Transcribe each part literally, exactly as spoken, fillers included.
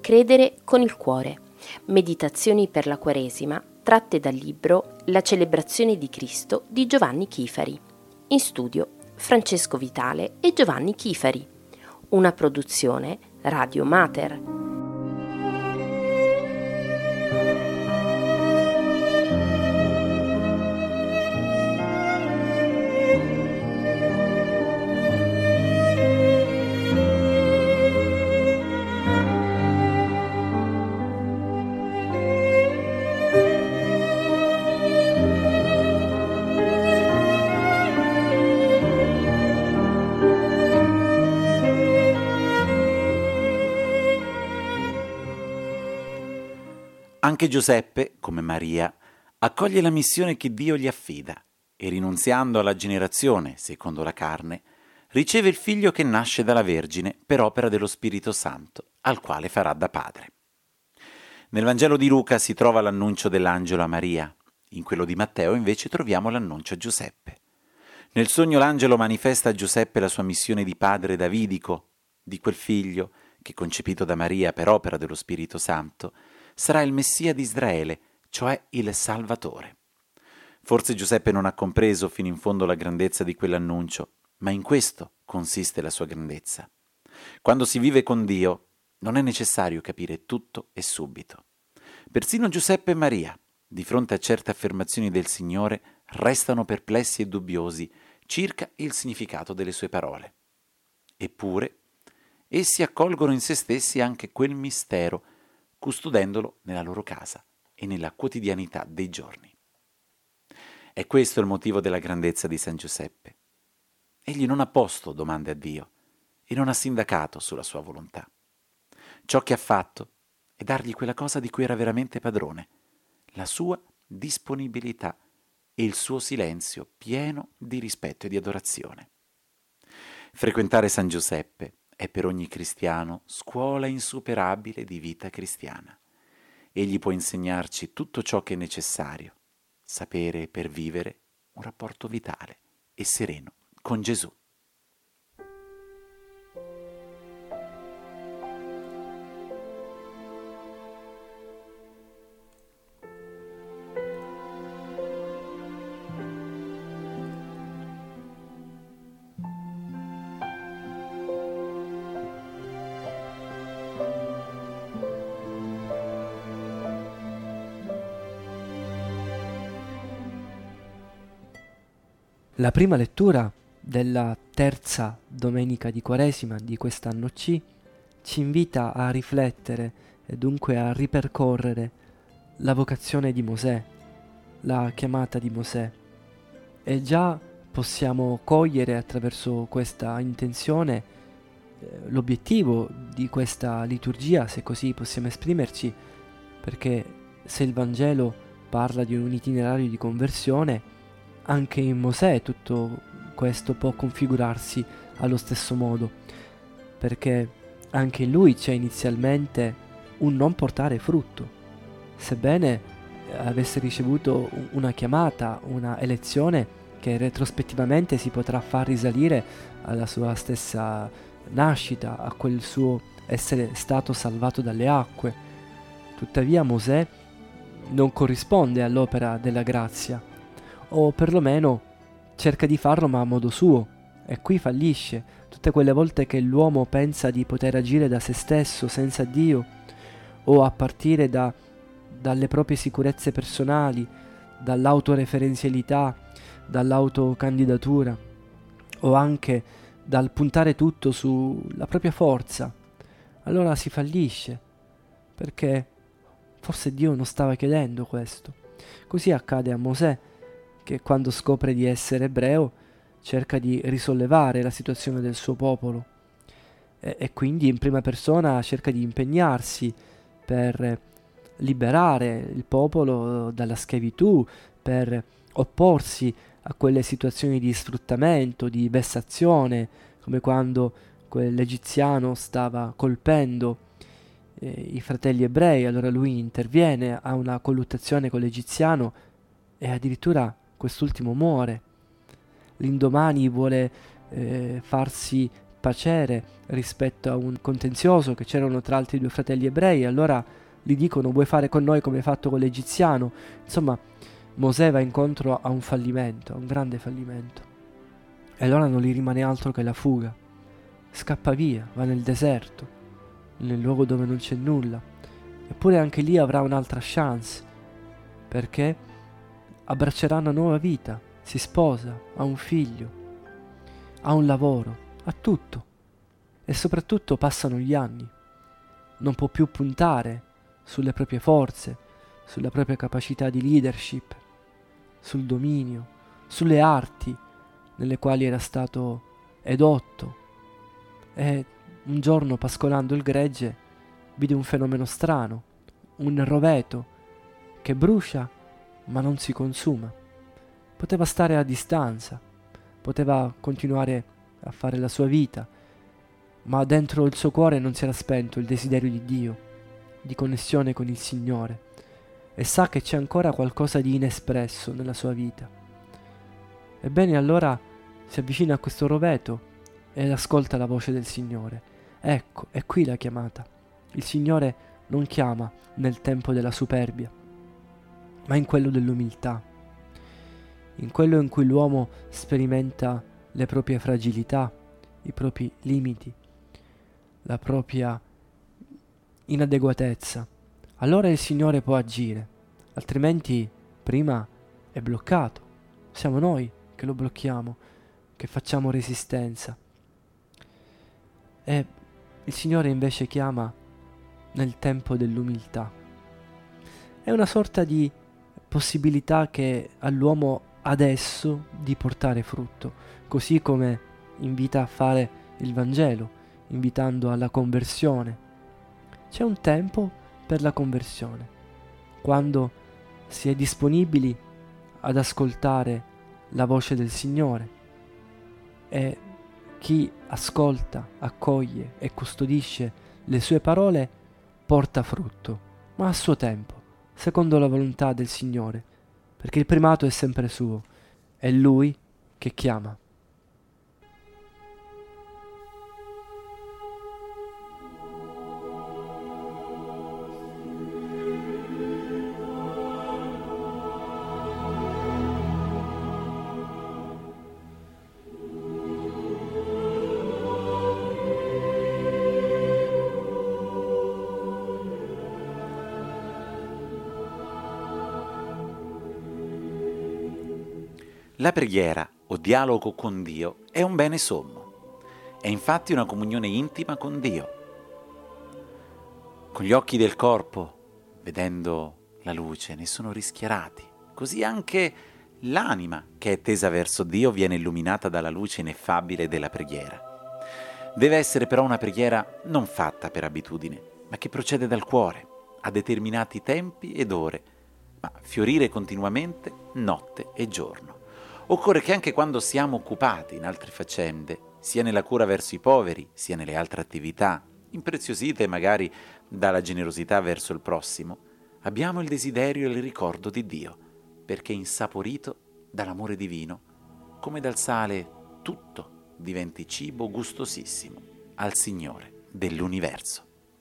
Credere con il cuore. Meditazioni per la Quaresima tratte dal libro La celebrazione di Cristo di Giovanni Chifari. In studio Francesco Vitale e Giovanni Chifari. Una produzione Radio Mater. Anche Giuseppe, come Maria, accoglie la missione che Dio gli affida e, rinunziando alla generazione secondo la carne, riceve il figlio che nasce dalla Vergine per opera dello Spirito Santo, al quale farà da padre. Nel Vangelo di Luca si trova l'annuncio dell'angelo a Maria, in quello di Matteo invece troviamo l'annuncio a Giuseppe. Nel sogno l'angelo manifesta a Giuseppe la sua missione di padre davidico, di quel figlio che, concepito da Maria per opera dello Spirito Santo, sarà il Messia di Israele, cioè il Salvatore. Forse Giuseppe non ha compreso fino in fondo la grandezza di quell'annuncio, ma in questo consiste la sua grandezza. Quando si vive con Dio, non è necessario capire tutto e subito. Persino Giuseppe e Maria, di fronte a certe affermazioni del Signore, restano perplessi e dubbiosi circa il significato delle sue parole. Eppure, essi accolgono in se stessi anche quel mistero, custodendolo nella loro casa e nella quotidianità dei giorni. È questo il motivo della grandezza di San Giuseppe. Egli non ha posto domande a Dio e non ha sindacato sulla sua volontà. Ciò che ha fatto è dargli quella cosa di cui era veramente padrone, la sua disponibilità e il suo silenzio pieno di rispetto e di adorazione. Frequentare San Giuseppe è per ogni cristiano scuola insuperabile di vita cristiana. Egli può insegnarci tutto ciò che è necessario, sapere per vivere un rapporto vitale e sereno con Gesù. La prima lettura della terza domenica di Quaresima di quest'anno C ci invita a riflettere e dunque a ripercorrere la vocazione di Mosè, la chiamata di Mosè. E già possiamo cogliere attraverso questa intenzione eh, l'obiettivo di questa liturgia, se così possiamo esprimerci, perché se il Vangelo parla di un itinerario di conversione, anche in Mosè tutto questo può configurarsi allo stesso modo, perché anche in lui c'è inizialmente un non portare frutto, sebbene avesse ricevuto una chiamata, una elezione che retrospettivamente si potrà far risalire alla sua stessa nascita, a quel suo essere stato salvato dalle acque. Tuttavia Mosè non corrisponde all'opera della grazia, o perlomeno cerca di farlo ma a modo suo, e qui fallisce. Tutte quelle volte che l'uomo pensa di poter agire da se stesso senza Dio, o a partire da, dalle proprie sicurezze personali, dall'autoreferenzialità, dall'autocandidatura, o anche dal puntare tutto sulla propria forza, allora si fallisce, perché forse Dio non stava chiedendo questo. Così accade a Mosè, che quando scopre di essere ebreo cerca di risollevare la situazione del suo popolo e, e quindi in prima persona cerca di impegnarsi per liberare il popolo dalla schiavitù, per opporsi a quelle situazioni di sfruttamento, di vessazione, come quando quell'egiziano stava colpendo eh, i fratelli ebrei. Allora lui interviene, ha una colluttazione con l'egiziano e addirittura quest'ultimo muore. L'indomani vuole eh, farsi tacere rispetto a un contenzioso che c'erano tra altri due fratelli ebrei. Allora gli dicono: vuoi fare con noi come hai fatto con l'egiziano? Insomma, Mosè va incontro a un fallimento, a un grande fallimento. E allora non gli rimane altro che la fuga. Scappa via, va nel deserto, nel luogo dove non c'è nulla. Eppure anche lì avrà un'altra chance, perché abbraccerà una nuova vita, si sposa, ha un figlio, ha un lavoro, ha tutto. E soprattutto passano gli anni. Non può più puntare sulle proprie forze, sulla propria capacità di leadership, sul dominio, sulle arti nelle quali era stato edotto. E un giorno, pascolando il gregge, vide un fenomeno strano, un roveto che brucia ma non si consuma. Poteva stare a distanza, poteva continuare a fare la sua vita, ma dentro il suo cuore non si era spento il desiderio di Dio, di connessione con il Signore, e sa che c'è ancora qualcosa di inespresso nella sua vita. Ebbene, allora si avvicina a questo roveto ed ascolta la voce del Signore. Ecco, è qui la chiamata. Il Signore non chiama nel tempo della superbia, ma in quello dell'umiltà, in quello in cui l'uomo sperimenta le proprie fragilità, i propri limiti, la propria inadeguatezza. Allora il Signore può agire, altrimenti prima è bloccato. Siamo noi che lo blocchiamo, che facciamo resistenza. E il Signore invece chiama nel tempo dell'umiltà. È una sorta di possibilità che ha l'uomo adesso di portare frutto, così come invita a fare il Vangelo, invitando alla conversione. C'è un tempo per la conversione, quando si è disponibili ad ascoltare la voce del Signore, e chi ascolta, accoglie e custodisce le sue parole porta frutto, ma a suo tempo, secondo la volontà del Signore, perché il primato è sempre suo, è Lui che chiama. La preghiera o dialogo con Dio è un bene sommo. È infatti una comunione intima con Dio. Con gli occhi del corpo, vedendo la luce, ne sono rischiarati. Così anche l'anima che è tesa verso Dio viene illuminata dalla luce ineffabile della preghiera. Deve essere però una preghiera non fatta per abitudine, ma che procede dal cuore, a determinati tempi ed ore, ma fiorire continuamente notte e giorno. Occorre che anche quando siamo occupati in altre faccende, sia nella cura verso i poveri, sia nelle altre attività, impreziosite magari dalla generosità verso il prossimo, abbiamo il desiderio e il ricordo di Dio, perché insaporito dall'amore divino, come dal sale tutto diventi cibo gustosissimo al Signore dell'universo.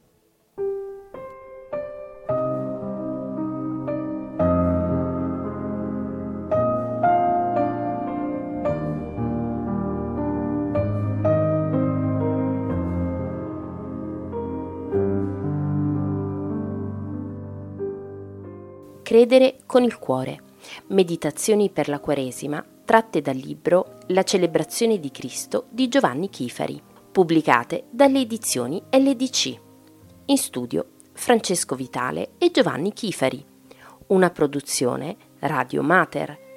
Credere con il cuore. Meditazioni per la Quaresima tratte dal libro La celebrazione di Cristo di Giovanni Chifari, pubblicate dalle edizioni L D C. In studio Francesco Vitale e Giovanni Chifari. Una produzione Radio Mater.